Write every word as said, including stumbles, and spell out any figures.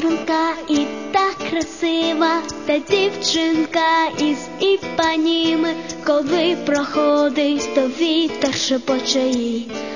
струнка і так красива, та дівчинка із іпаніми, коли проходить, то вітер шепоче їй.